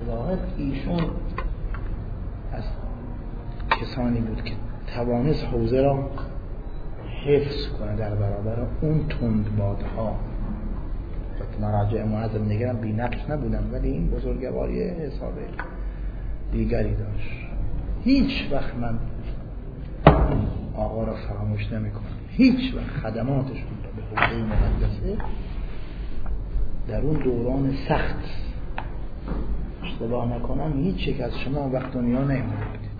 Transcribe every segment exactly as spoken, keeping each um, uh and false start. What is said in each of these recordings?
واقعا ایشون از کسانی بود که توانست حوزه را حفظ کنه در برابر اون تندبادها. مراجع معظم نگرم بی نقش نبودن، ولی این بزرگواری حساب دیگری داشت. هیچ وقت من آقا را فراموش نمی کنم، هیچ وقت خدماتشون را به حوزه مقدسه در اون دوران سخت، اشتباه نکنم، هیچ یک از شما وقت دنیا نمیده بودید.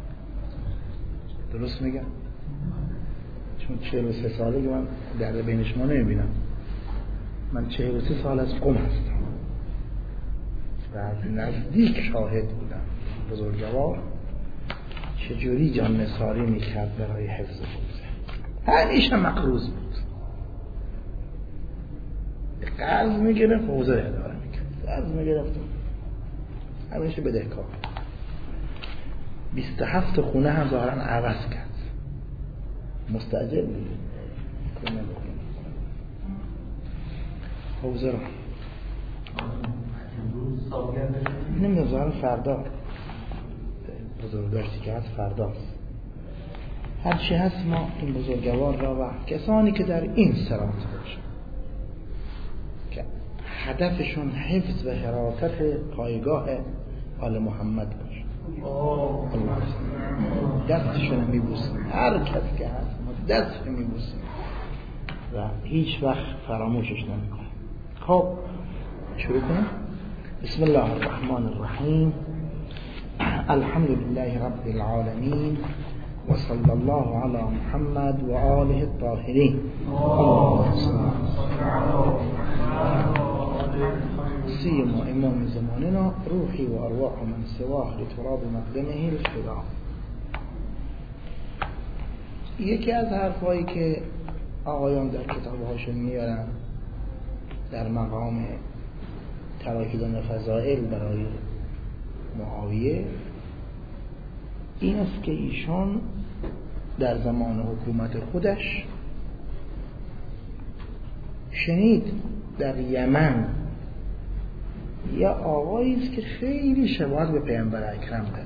درست میگم؟ چون چهل و سه ساله که من در بین شما نمیبینم. من چهل و سه سال از قم هستم و از نزدیک شاهد بودم بزرگوار چجوری جان نثاری میکرد برای حفظ حوزه. همیشه مقروض بود، قرض میگرفت حوزه اداره میکرد، قرض میگرفت همیشه بدهکار. بیست و هفت خونه هم ظاهرا عوض کرد، مستعجل بود کنه بکنه حوزه رو. نمیدونم ظاهرا فردا بزرگداشتی که هست فرداست. هرچی هست ما این بزرگوار را و کسانی که در این سرات باشن که هدفشون حفظ و حراست پایگاه آل محمد باشه، دستشون میبوسیم، هر کس که هست ما دستشون میبوسیم و هیچ وقت فراموشش نمیکنیم. خب شروع کنیم. بسم الله الرحمن الرحیم. الحمد لله رب العالمین و صلی الله علی محمد و آله الطاهرین. سیم و امام زماننا روحی و ارواح من سواه لتراب مقدمه الفدا. یکی از حرفایی که آقایان در کتابهاشون میارن در مقام تراکیدن فضائل برای معاویه این است که ایشان در زمان حکومت خودش شنید در یمن یا آقایی است که خیلی شباهت به پیامبر اکرم داره.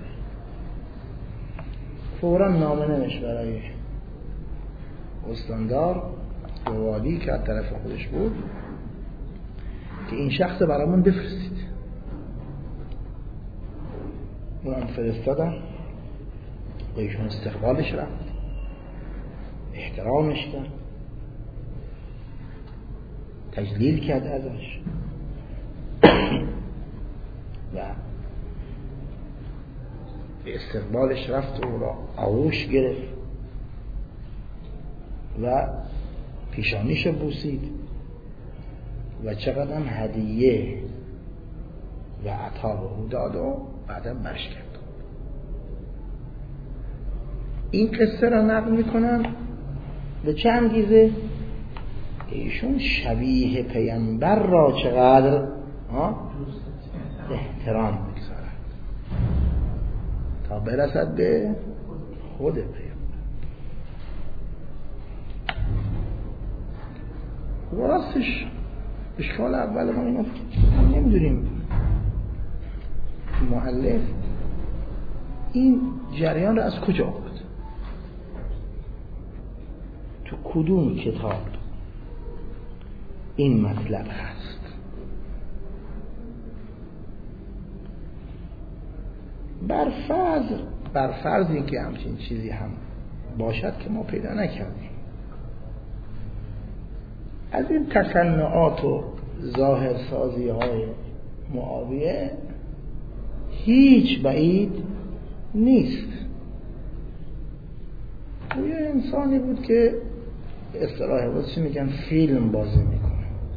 فوراً نامه نوشت برای استاندار و والی که از طرف خودش بود که این شخص برامون بفرستید. اونم فرستادن و ایشون استقبالش رفت، احترامش کرد، تجلیل کرد ازش و به استقبالش رفت و او را آغوش گرفت و پیشانیش بوسید و چقدر هم هدیه و عطا به او داد و بعدم برش کرد. این قصه را نقل میکنن به چه انگیزه؟ ایشون شبیه پیامبر را چقدر احترام بگذارد تا برسد به خود پیامبر. و راستش اشکال اول ما این است که نمیدونیم مؤلف این جریان را از کجا آورد، تو کدوم کتاب این مطلب هست. بر فرض بر فرض این که همچین چیزی هم باشد که ما پیدا نکردیم، از این تصنعات و ظاهر سازی های معاویه هیچ بعید نیست. او یه انسانی بود که اصطلاح واسه میگن فیلم بازی میکنه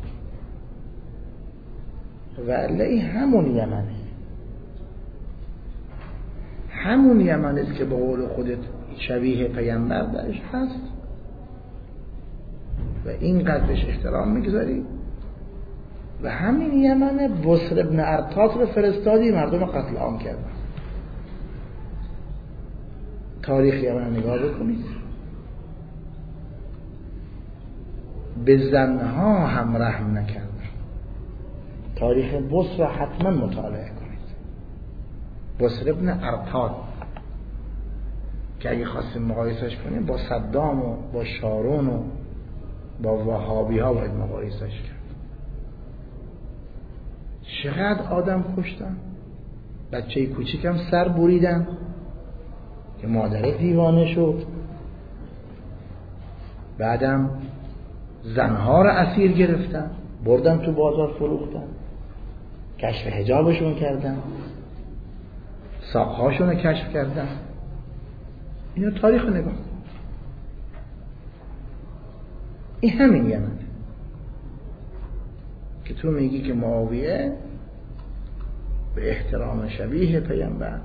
و علی همون یمنه، همون یمنه است که به قول خودت شبیه پیامبر درش هست و اینقدر بهش احترام میگذاری. و همین یمنه بصر ابن ارطاط رو فرستادی مردم قتل عام کردن. تاریخ یمن نگاه بکنید، به زنها هم رحم نکردن. تاریخ بصر حتما مطالعه کنید. بصر ابن ارتاد که اگه خواستیم مقایسش کنیم با صدام و با شارون و با وهابی ها باید مقایسش کرد. چقدر آدم کشتن، بچه کوچیکم سر بریدن که مادره دیوانه شد، بعدم زنها را اسیر گرفتن بردن تو بازار فروختن، کشف حجابشون کردن، ساقهاشون رو کشف کردن. اینو تاریخ نگاه، این همین یمن که تو میگی که معاویه به احترام شبیه پیامبر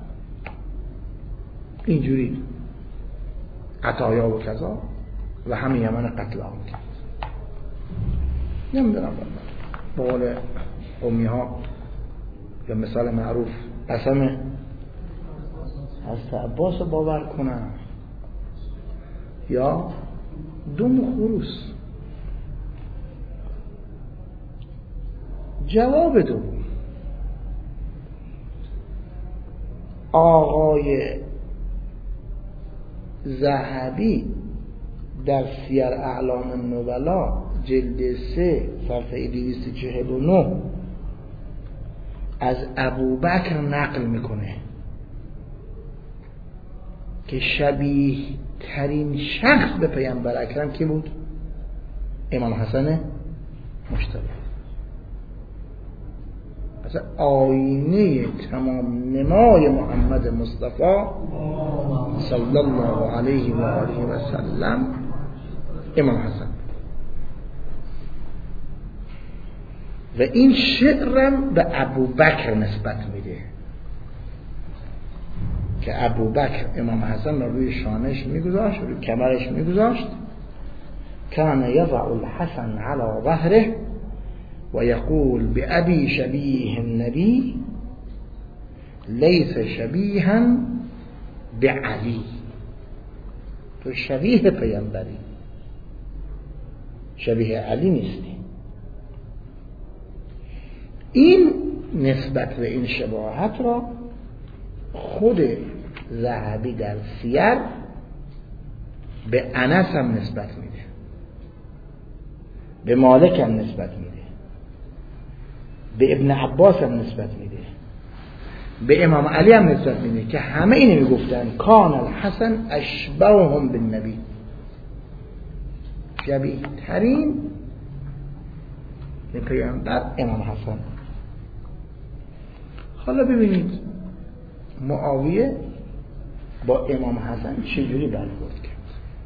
اینجوری عطایا و کذا و همین یمن قتل عام کرد. نمیدونم به قول قومی ها یا مثال معروف قسم حضرت عباس رو باور کنن یا دم خروس. جواب دو آقای ذهبی در سیر اعلام النبلا جلد سه صفحه دویست و چهل و نه از ابوبکر نقل میکنه که شبیه ترین شخص به پیامبر اکرم کی بود؟ امام حسن مجتبی. مثلا آینه تمام نمای محمد مصطفی صلی الله علیه و آله و سلم امام حسن. و این شعرم به ابوبکر نسبت میده که ابوبکر امام حسن رو روی شانش میگذاشت، روی کمرش میگذاشت. کان یضع الحسن علی ظهره و یقول بأبی شبیه النبی لیس شبیها بعلی. تو شبیه پیامبری، شبیه علی نیستی. این نسبت به این شباهت را خود ذهبی در سیر به انس هم نسبت میده، به مالک هم نسبت میده، به ابن عباس هم نسبت میده، به امام علی هم نسبت میده که همه اینو میگفتن کان الحسن اشبههم بالنبی، شبیه ترین به پیامبر امام حسن. حالا ببینید معاویه با امام حسن چجوری برخورد کرد.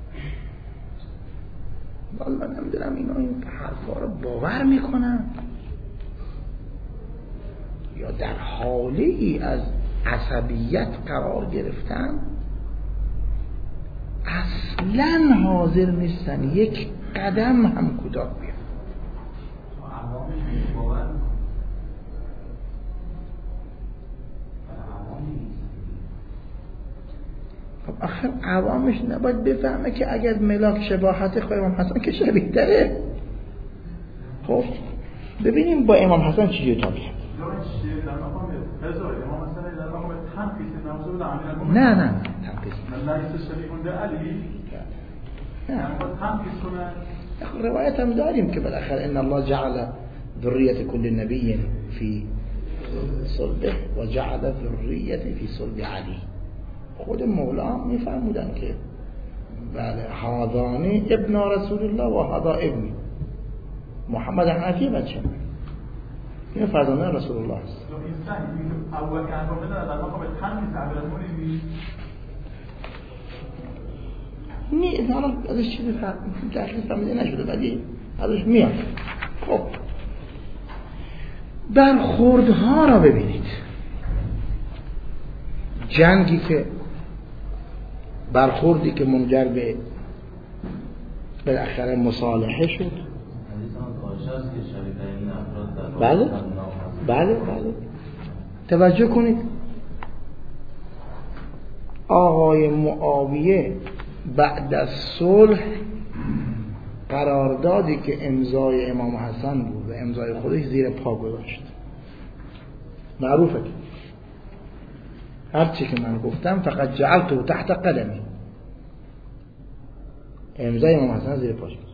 والله نمیدونم اینا این حرفا رو باور میکنن یا در حاله ای از عصبیت قرار گرفتن، اصلا حاضر نیستن یک قدم هم کوتاه بیان. خب آخر عوامش نباید بفهمه که اگر ملاک شباهت خود امام حسن که شبیه داره. خب ببینیم با امام حسن چجوری تابعه. نه نه تنقیص نه. روایت هم داریم که بالاخره ان الله جعل ذریت کل نبی فی صلبه و جعل ذریت فی صلب علی. خود مولا میفرمودن که بله هذان ابن رسول الله و هذا ابن محمد حنفی بچه این فرزندان رسول الله است. نه حالا ازش چیزی تحقیق فهمیده نشده ولی ازش میاد. خب برخوردها را ببینید. جنگی که برخوردی که منجر به بالاخره مصالحه شد. بله بله بله توجه کنید. آقای معاویه بعد از صلح قراردادی که امضای امام حسن بود و امضای خودش زیر پا گذاشت. معروفه هرچی که من گفتم فقط جعلته تحت قدمی، امضای امام حسن زیر پاش بذار.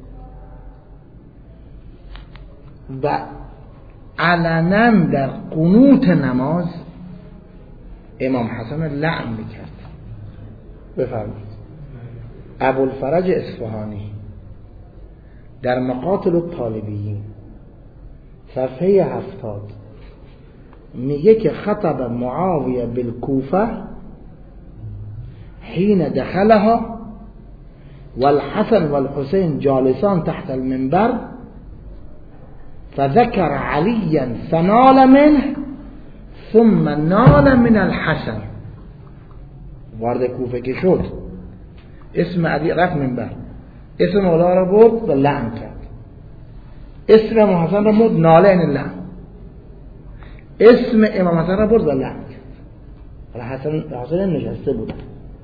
و علنا در قنوت نماز امام حسن لعن میکرد. بفرمایید. ابوالفرج اصفهانی در مقاتل الطالبیین صفحه هفتاد میگه که خطب معاویه بالکوفه حين دخلها والحسن والحسين جالسان تحت المنبر فذكر عليا فنال منه ثم نال من الحسن. وارد کوفه که شد اسم علی رفت منبر، اسم مولا را برد و لعن کرد، اسم امام حسن را برد، ناله این لعن، اسم امام حسن را برد و لعن کرد. حسن حسن نشسته بود.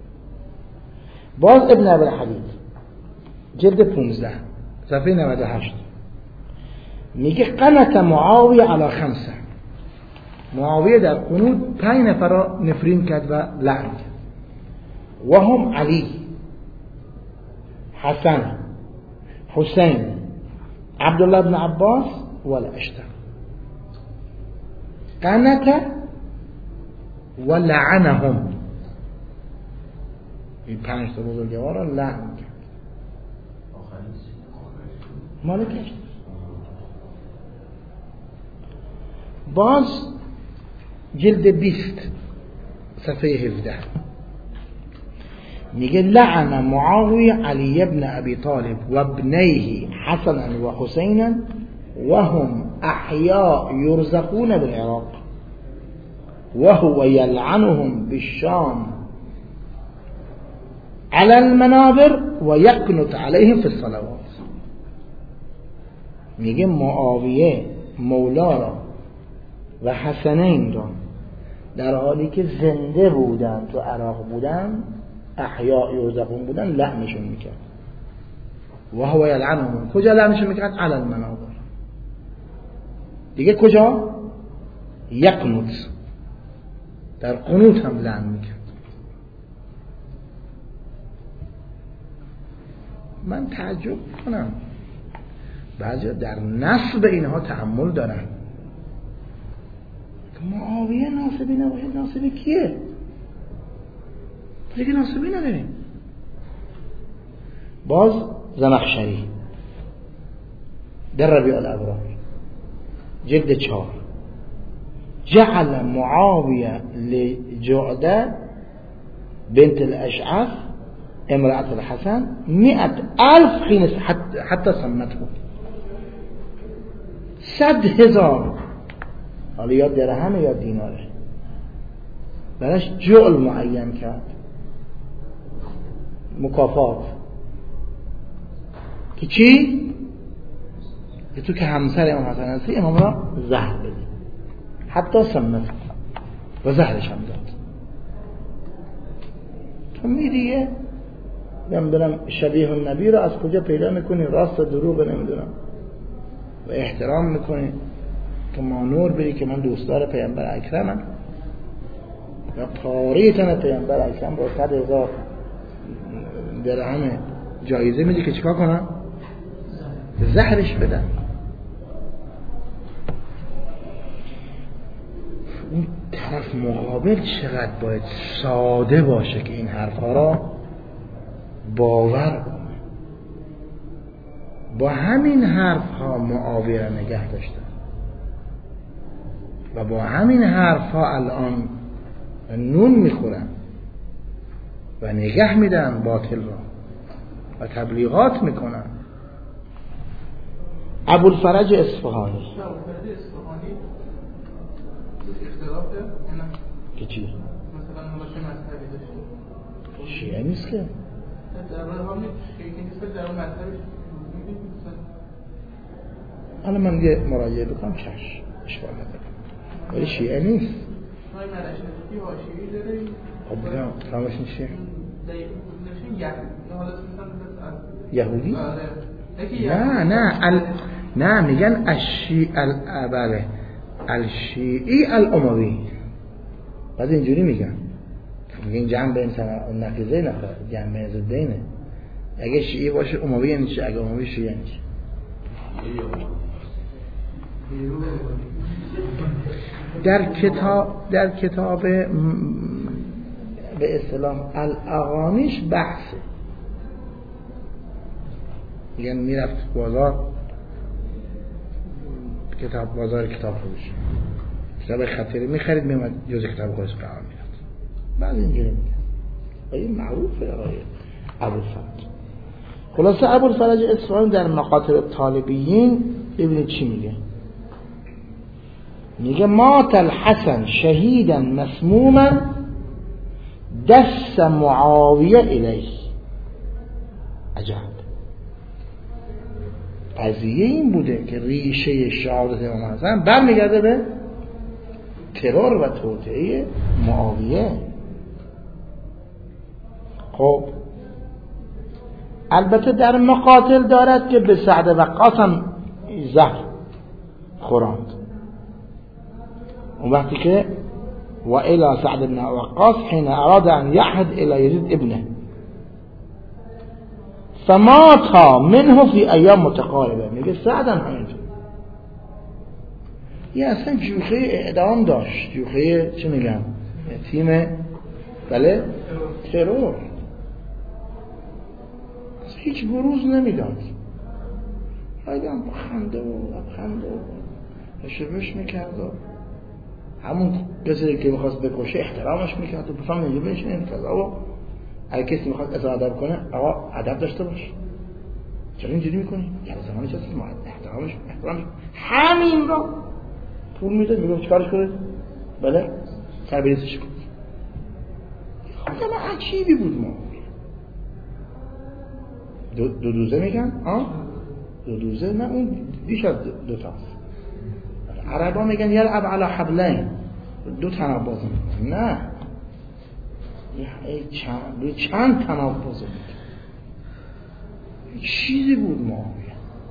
باز ابن ابوالحدید جلد پونزده صفحه نود و هشت میگه قنت معاویه علی خمسه، معاویه در قنوت پنج نفر را نفرین کرد و لعن کرد. و هم علی، حسن، حسین، عبدالله بن عباس و الاشتر. قنت و لعنهم، این پنج تا بزرگوار را لعن کرد. مالکش باز جلد بیست صفحه هفده میگه لعن معاویه علی ابن ابی طالب و ابنیه حسنا و حسینا و هم احیاء یرزقون بالعراق و هو یلعنهم بالشام على المنابر و یقنط علیهم فی الصلوات. میگه معاویه مولا را و حسنین را در حالی که زنده بودن تو عراق بودن، احیاء یرزقون بودن، لعنشون میکرد. و هو یلعنهم، کجا لعنشون میکرد؟ علی المنابر. دیگه کجا؟ یقنط، در قنوت هم لعن میکرد. من تعجب کنم بعضی در نسب اینها تأمل دارن. معاویه ناسبی نباشه، ناسبی کیه؟ دیگه ناسبی نداریم. باز زمخشری در ربیع الابرار جلد چهار جعل معاویه لجعده بنت الاشعث امرأة الحسن مئة ألف حين حتى سمته، صد هزار، حالا یا درهم یا دیناره، براش جعل معین کرد، مکافات. که چی؟ که تو که همسر امام حسن هستی امام را زهر بدی، حتی سمته و زهرش هم داد. تو میریه نمیدونم شبیه النبی رو از کجا پیدا میکنی، راست و دروغ نمیدونم، و احترام میکنی که ما نور بری که من دوستدار پیامبر اکرمم، یا پاره تن پیامبر اکرم با صد هزار درهم جایزه میدی که چیکار کنم؟ زهرش بدن. اون طرف مقابل چقدر باید ساده باشه که این حرفا را باور کنه. با همین حرف ها معاویه را نگه داشته و با همین حرف ها الان نون میخورن و نگه میدن باطل را و تبلیغات میکنن. ابوالفرج اصفهانی که چی؟ مثلا مباشر مذهبی داشته شیعه نیست که در واقع هم نیست که در اون مذهبش حالا من یه مراجعه بکنم چشم اشکال نداره، ولی شیعه نیست. های ملشتی حاشیه‌ای داره. خب بگم تمامش میشه یهودی؟ نه نه ال... نه میگن الشیعه الابله الشیعی الاموی، بعد اینجوری میگن میگن جمع بین اون نقیزه نخواه جمع بین زدینه. اگه شیعی باشه اموی یعنی چی؟ اگه اموی شیعی یعنی چی؟ در کتاب در کتاب به اصطلاح الاغانیش بحثه. میگن میرفت بازار کتاب بازار کتاب فروشی کتاب خطیری میخرید میومد جز کتاب خودش قرار میداد. بعد اینجوری میگن این معروفه آقای ابوالفرج. خلاصه ابوالفرج اصفهانی در مقاطب طالبیین ببینید چی میگه. میگه مات الحسن شهیدا مسموما دس معاویه الیه. عجب. قضیه این بوده که ریشه شهادت امام حسن برمیگرده به ترور و توطئه معاویه. خب البته در مقاتل دارد که به سعد وقاص هم زهر خوراند. اون وقتی که و الى سعد بن وقاص حين اراد ان يعهد الى يزيد ابنه فمات منه في ایام متقاربه. میگه سعد هم همینطور. یه اصلا جوخه اعدام داشت، جوخه چه میگم تیم بله ترور، هیچ بروز نمیداد. آدم خنده و خنده و شبش میکرد و همون کسی که میخواست بکشه احترامش میکرد و بفهم نجبش نمیکرد. و اگه کسی میخواد اصلا ادب کنه آقا ادب داشته باش، چرا اینجوری میکنی؟ یه زمانی چه ما احترامش احترامش همین را پول میده. میگم چیکارش کنید؟ بله تربیتش کنید. آدم عجیبی بود. ما دو, دو دوزه میگن آه؟ دو دوزه نه اون بیش از دو, دو تاست. عربا میگن یلعب علی حبلین، دو تناب بازی میکنن. نه یه چند چند تناب بازی میکنن. چیزی بود معاویه.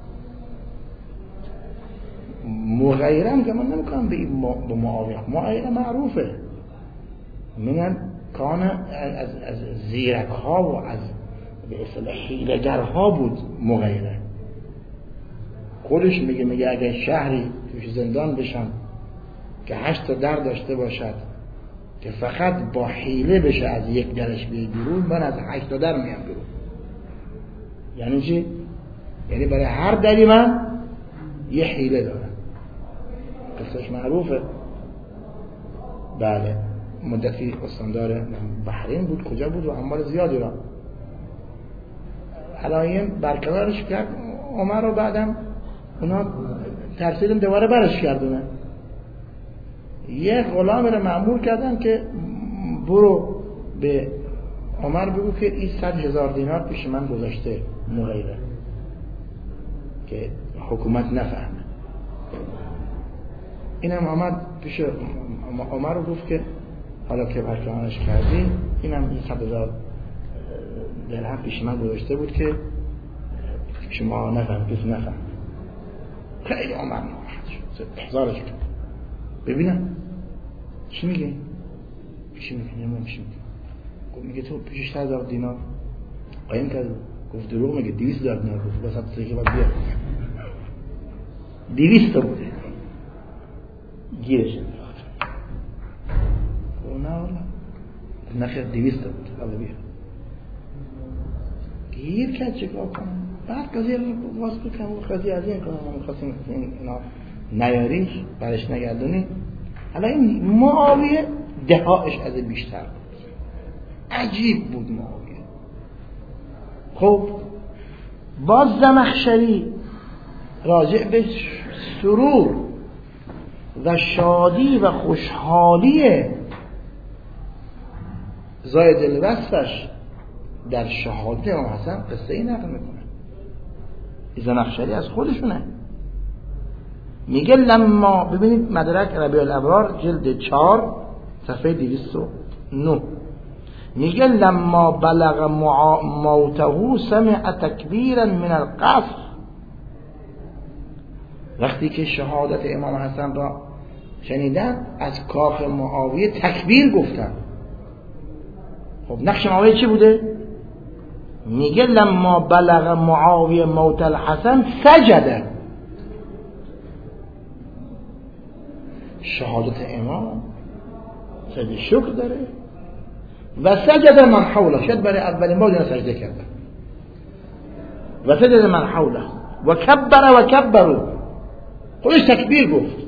مغیرم که من نمیکنم به با معاویه. مغیره معروفه، میگن کان از, از زیرک ها و از به اصطلاح حیله‌گر ها بود مغیره. خودش میگه میگه اگه شهری توش زندان بشم که هشت تا در داشته باشد که فقط با حیله بشه از یک درش بیای بیرون، من از هشت تا در میام بیرون. یعنی چی؟ یعنی برای هر دری من یه حیله دارم. قصهش معروفه. بله مدتی استاندار بحرین بود، کجا بود و اموال زیادی را علایین برکنارش کرد عمر رو. بعدم اونا ترسیدن دوباره برش کردونه. یه غلام رو مأمور کردن که برو به عمر بگو که این صد هزار دینار پیش من گذاشته مغیره که حکومت نفهمه. اینم آمد پیش عمر رو گفت که حالا که برکنارش کردی اینم این صد هزار درهم پیش من گذاشته بود که شما نفهم کسی نفهم. خیلی عمر ناراحت شد، احضارش کرد. ببینم چی میگه؟ چی میگه؟ نمیم چی میگه؟ گفت میگه تو پیشش صد هزار دینار قایم کرد. گفت دروغ میگه، دویست هزار دینار. گفت بس تا که باید بیا دویست تا بوده. گیرش انداخت. گفت نه والا نخیر دویست تا بود. حالا بیا گیر کرد. چیکار کنم؟ بعد قضیه رو واسه کنم قضیه از این کنم ما می‌خواستیم اینا نیاریش برش نگردونی. حالا این معاویه دهایش از بیشتر بود. عجیب بود معاویه. خب باز زمخشری راجع به سرور و شادی و خوشحالی زاید الوصفش در شهادت امام حسن قصه ای نقل میکنه. زمخشری از خودشونه. میگه لما ببینید مدرک ربیع الابرار جلد چهار صفحه دویست و نه میگه لما بلغ موته سمع تکبیرا من القصر. وقتی که شهادت امام حسن را شنیدن از کاخ معاویه تکبیر گفتن. خب نقش معاویه چی بوده؟ میگه لما بلغ معاویه موت الحسن سجده. شهادت امام سجده شکر داره و سجد من حوله، شاید برای اولین بار سجده کرده و سجد من حوله و کبر و کبرو، خودش تکبیر گفت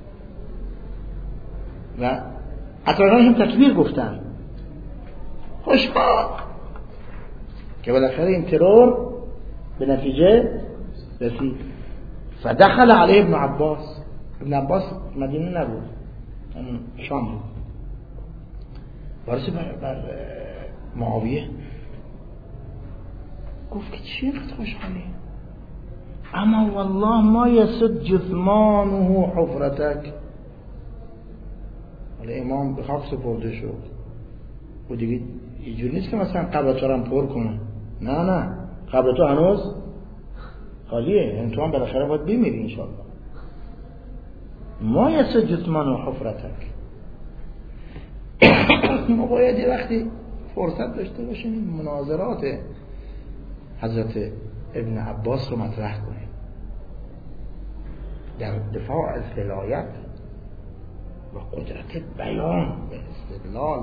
و اطرافیان هم تکبیر گفتن. خوشحال که بالاخره این ترور به نتیجه رسید. فدخل علیه ابن عباس. ابن عباس مدینه نبود، شام بود. وارسی بر, بر معاویه گفت که چی اینقدر خوشحالی؟ اما والله ما یسد جثمانه حفرتک. ولی امام به خاک سپرده شد و دیگه اینجوری نیست که مثلا قبر تو رو هم پر کنه. نه نه، قبر تو هنوز خالیه، یعنی تو هم بالاخره باید بمیری انشاءالله. ما یسد جثمانه حفرتک. ما باید یه وقتی فرصت داشته باشیم این مناظرات حضرت ابن عباس رو مطرح کنیم در دفاع از ولایت و قدرت بیان و استدلال.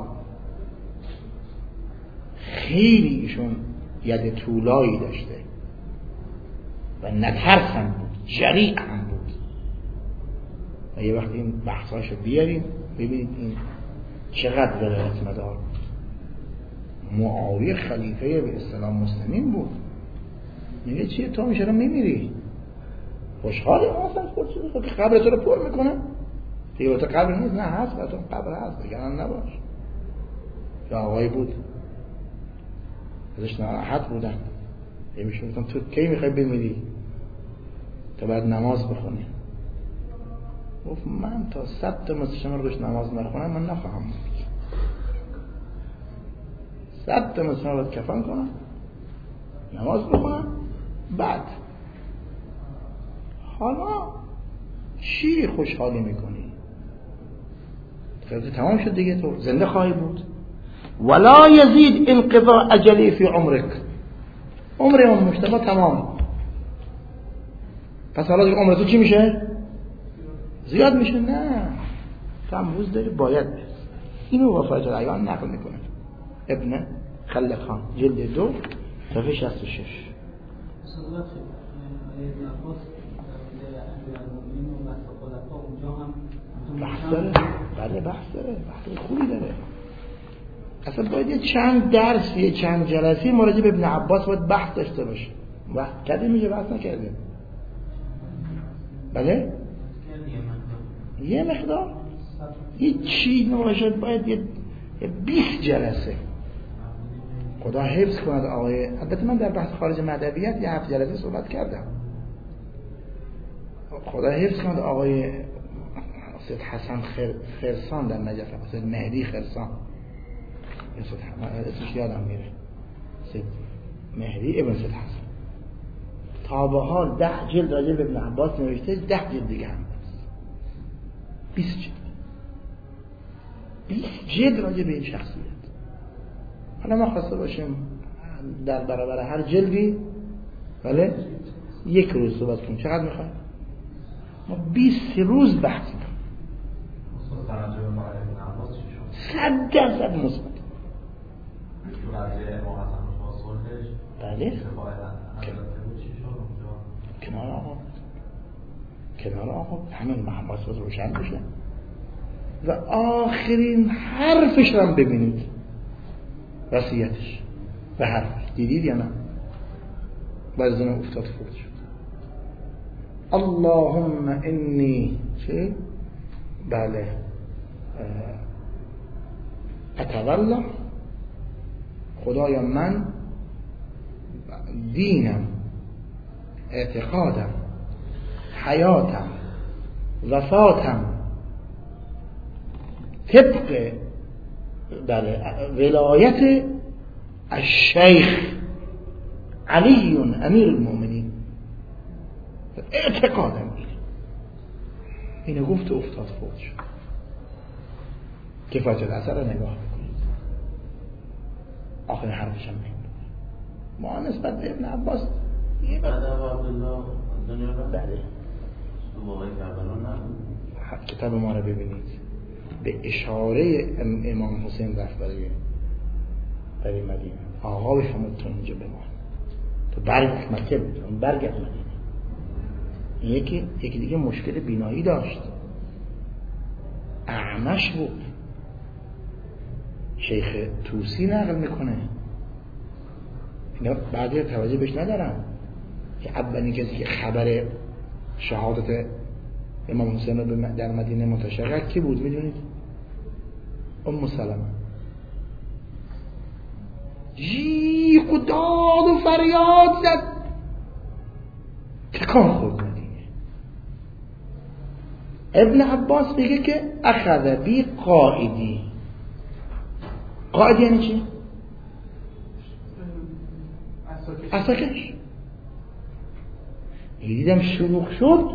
خیلی ایشون ید طولایی داشته و نترس هم بود، جریع هم بود. و یه وقتی این بحثاشو بیاریم ببینید این چقدر ولایت مدار بود. معاویه خلیفه به اصطلاح مسلمین بود. میگه چیه تو میشه رو میمیری؟ خوشحالی اصلا خود شده خود که قبر تو رو پر میکنه دیگه. با تو قبر نیست؟ نه هست، با تو قبر هست، بگرم نباش. یا آقایی بود ازش ناراحت بودن، میشه گفتم تو کی میخوای بمیری؟ تو باید نماز بخونی. گفت من تا صد تا مثل شما روش نماز نخونم من نخواهم بود. صد تا مثل شما باید کفن کنم، نماز بخونم، بعد حالا چی خوشحالی میکنی؟ خیلی تمام شد دیگه، تو زنده خواهی بود. ولا یزید انقضاء اجلی فی عمرک. عمر اون مجتبی تمام. پس حالا دیگه عمر تو چی میشه؟ زیاد میشه؟ نه، تو هم روز داری باید برس. اینو وفایت الایان نقل میکنه ابن خلق خان جلد دو صفحه شصت و شش. بحث داره، بله بحث داره، بحث خوبی داره. اصلا باید یه چند درس، یه چند جلسه مراجعه به ابن عباس باید بحث داشته باشه. وقت کردیم میگه بحث نکردیم. بله؟ یه مقدار یه چی نباشد، باید یه بیست جلسه. خدا حفظ کند آقای، البته من در بحث خارج مدویت یه هفت جلسه صحبت کردم. خدا حفظ کند آقای سید حسن خر... خرسان در نجف، سید مهدی خرسان، اسمش یادم میره، سید مهدی ابن سید حسن، تا به حال ده جلد راجع به ابن عباس نوشته، ده جلد دیگه هم بیست جلد بیست جلد راجع به این شخصیت. حالا ما خواسته باشیم در برابر هر جلدی بله یک روز صحبت کنیم، چقدر میخوایم؟ ما بیست روز بحث کنیم. صد درصد مثبت. بله کنار آقا کنار آقا همین محمد باز روشن بشه و آخرین حرفش رو هم ببینید، وصیتش به حرفش دیدید یا نه؟ بعضی افتاد فوت شد. اللهم انی چه؟ بله اتولا، خدایا من دینم، اعتقادم، حیاتم، وفاتم طبق بله ولایت الشیخ علی امیر المؤمنین، اعتقادم اینه. گفت افتاد فوت شد. کفایت الاثر رو نگاه بکنید. آخر حرفش هم نگید ما نسبت به ابن عباس یه ادب عبدالله دنیا رو بله تو موقع کربلا نبود. کتاب ما رو ببینید به اشاره امام حسین رفت برای برای مدینه. آقا بفهمد تو اینجا بمان، تو برگرد مکه بود، برگرد مدینه. یکی یکی دیگه مشکل بینایی داشت، اعمش بود. شیخ توسی نقل میکنه، اینا بعضی توجه بهش ندارن که اولین کسی که خبر شهادت امام حسین رو در مدینه منتشر کرد کی بود میدونید؟ ام سلمه. جیغ و داد و فریاد زد، تکان خورد مدینه. ابن عباس میگه که اخذ بی قائدی. قائد یعنی چی؟ عساکش. دیدم شروع شد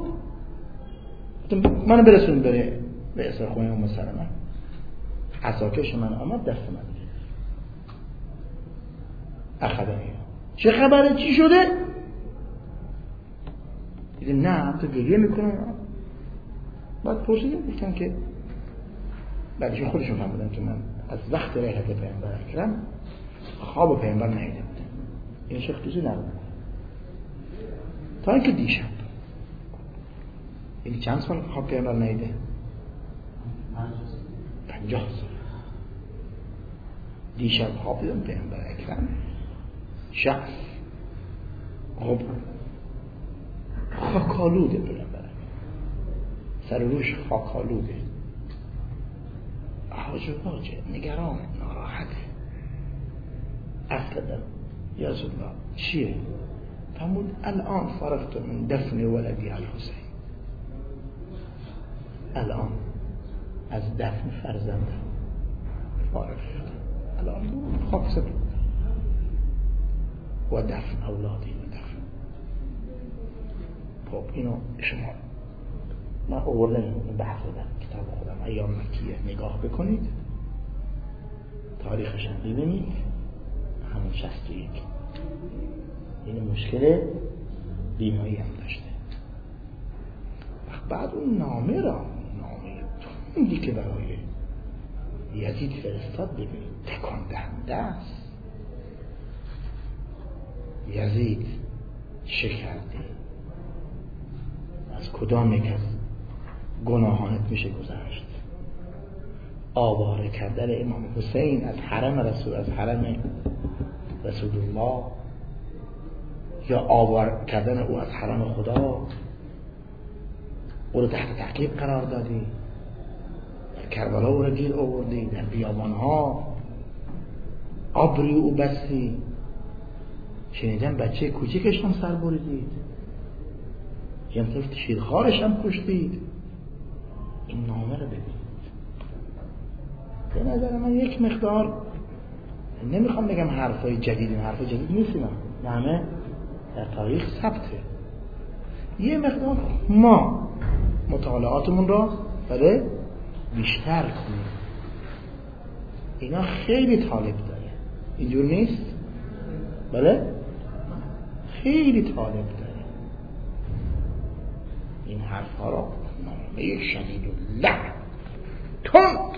منو برسون بره به اثر خونه ام سلمه. عساکش من آمد دست من گرفت. اخبره چه خبره چی شده؟ دیدم نه تو گریه میکنم. بعد پرسیدم گفتم که بعدشون خودشون فهمیدن که من از وقت رحلت پیامبر اکرم خواب پیامبر ندیده بودم. این شیخ توسی نبود تا اینکه دیشب. این چند سال خواب پیامبر ندیده؟ پنجاه سال. دیشب خواب دیدم پیامبر اکرم شخص خب خاکالوده پیامبر، سر روش خاکالوده، حاج و باجه، نگران، ناراحته. اصلا یا زلال چیه؟ فرمود الان فرغت من دفن ولدی الحسین. الان از دفن فرزندم فارغ شدم. الان خاک سپرد و دفن اولادی و دفن. خب اینو شما من آوردم این بحث دادم کتاب خودم ایام مکیه نگاه بکنید، تاریخش هم ببینید، همون شصت و یک. این مشکل بینایی هم داشته. بعد اون نامه را نامه توندی که برای یزید فرستاد ببینید، تکان دهنده است. یزید چه کردی؟ از کدام یک از گناهانت میشه گذشت؟ آواره کردن امام حسین از حرم رسول از حرم رسول الله، یا آوار کردن او از حرم خدا، او رو تحت تعقیب قرار دادی، در کربلا او رو گیر آوردی، در بیابانها آبری او بستی. شنیدم بچه کوچیکش هم سر بریدید، یه طرف شیرخوارش هم کشتید. این نامه رو ببینید. به نظر من یک مقدار، نمیخوام بگم حرفای جدید، این حرفای جدید نیستیم، همه در تاریخ ثبته. یه مقدار ما مطالعاتمون را بله بیشتر کنیم. اینا خیلی طالب داره، اینجور نیست؟ بله خیلی طالب داره. این حرف ها را نامه شدید و لعن تند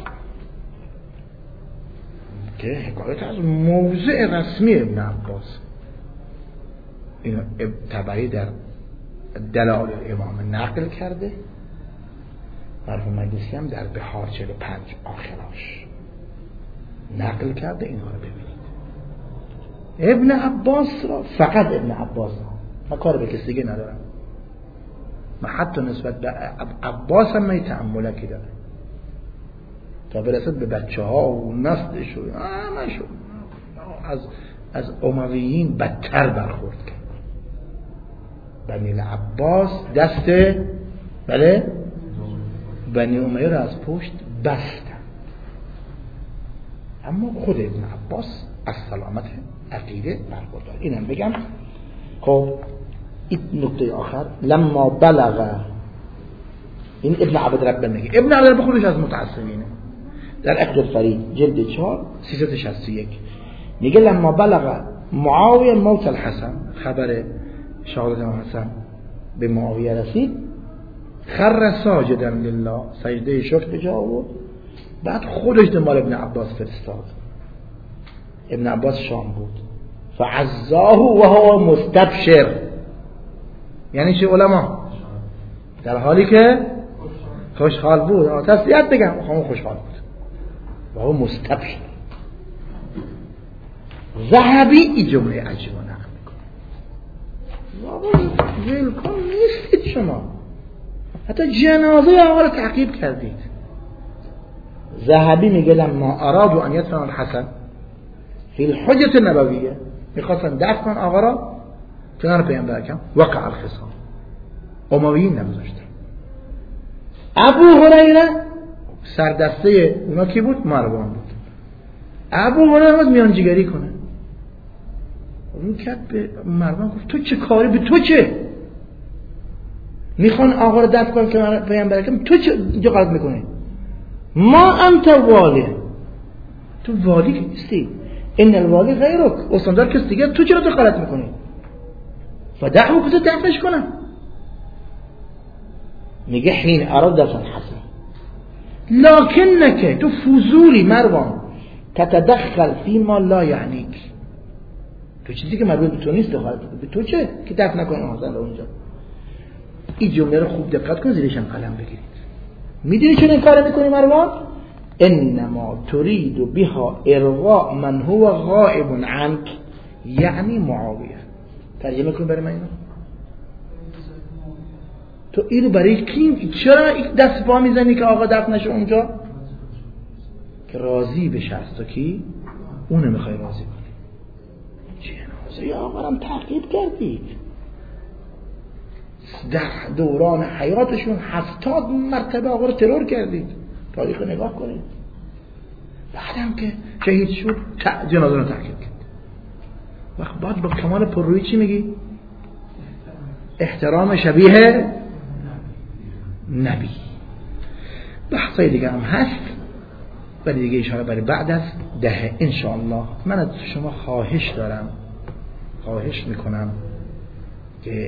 که حکایت از موضع رسمی ابن عباس، این تبری در دلائل الامام نقل کرده، مرحوم مجلسی هم در بهار چهل و پنج آخراش نقل کرده. اینها رو ببینید. ابن عباس را فقط ابن عباس را من کار به کسی دیگه ندارم. من حتی نسبت به عباس هم من تأملکی دارم تا برسد به بچه ها و نسلش و همه شو از از امویین بدتر برخورد کرد. بنی العباس دست بله بنی امیه را از پشت بستن. اما خود ابن عباس از سلامت عقیده برخوردار. اینم بگم. خب این نکته آخر لما بلغ، این ابن عبد رب میگه، ابن عبد رب خودش از متعصبینه. در عقد الفرید جلد چهار سیصد و شصت و یک میگه لما بلغ معاویه موت الحسن، خبر شهادت امام حسن به معاویه رسید، خر ساجدا لله، سجده شکر به جا آورد. بعد خودش دنبال ابن عباس فرستاد. ابن عباس شام بود. فعزاه و هو مستبشر، یعنی چه علما؟ در حالی که خوشحال بود. تسلیت بگم خواهم خوشحال بود و هو مستبشر. ذهبی این جمله عجیبا نقل میکنه. بابا ویلکن نیستید شما، حتی جنازه آقا رو تعقیب کردید. ذهبی میگه لما ارادو ان یدفن الحسن فی الحجة النبویه، میخواستن دفن کن آقا را کنار پیامبر اکرم، وقع الخصام، امویین نگذاشتن. ابو هریره سردسته اونا کی بود؟ مروان بود. ابو هریره بود میانجیگری کنه، رو کرد به مروان گفت تو چه کاری، به تو چه؟ میخوان آقا رو دفن کن کنار پیامبر اکرم، تو چه اینجا غلط میکنی؟ ما انت والی، تو والی که نیستی، این الوالی غیرک، استاندار کس دیگه، تو چرا تو غلط میکنی؟ فدعو کسی دفنش کنن. میگه حین اراد دفن حسن لکنک، تو فضولی مروان، تتدخل فی ما لا یعنیک، تو چیزی که مربوط به تو نیست دخالت کنی، به تو چه که دفن نکنی حسن اونجا. این جمله رو خوب دقت کن، زیرش هم قلم بگیرید. میدونی چون این کار میکنی مروان؟ انما تريد بها ارواء من هو غائب عنك، یعنی معاویه. ترجمه کن برای من اینو. تو اینو برای کی، چرا دست پا میزنی که آقا دفن نشه اونجا؟ که راضی بشه از تو، کی اونو میخوای راضی کنی. جنازه یا آقا هم تعقیب کردید، در دوران حیاتشون هفتاد مرتبه آقا رو ترور کردید. تاریخ نگاه کنید. بعدم که شهید شد جنازه رو تعقیب کرد. وقت بعد با کمال پررویی چی میگی؟ احترام شبیه نبی. بحثای دیگه هم هست ولی دیگه اشاره برای بعد از ده انشاءالله. من از شما خواهش دارم، خواهش میکنم که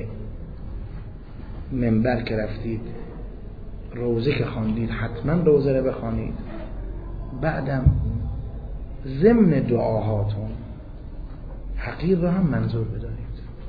منبر که رفتید، روزه که خواندید، حتما روزه رو بخوانید. بعدم ضمن دعاهاتون حقیر رو هم منظور بدارید.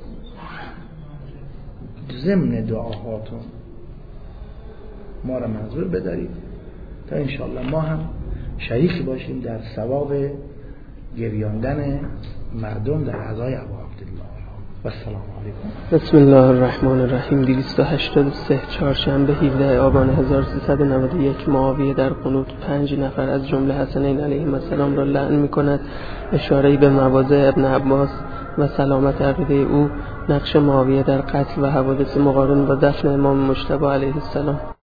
ضمن دعاهاتون ما رو منظور بدارید تا انشاءالله ما هم شریک باشیم در ثواب گریاندن مردم در عزای ابو عبدالله. و السلام علیکم. بسم الله الرحمن الرحیم. دویست و هشتاد و سه چهارشنبه هفدهم آبان هزار و سیصد و نود و یک. معاویه در قنوت پنج نفر از جمله حسنین علیهم السلام را لعن می‌کند. اشاره‌ای به مواضع ابن عباس و سلامت عقیده او. نقش معاویه در قتل و حوادث مقارن با دفن امام مجتبی علیه السلام.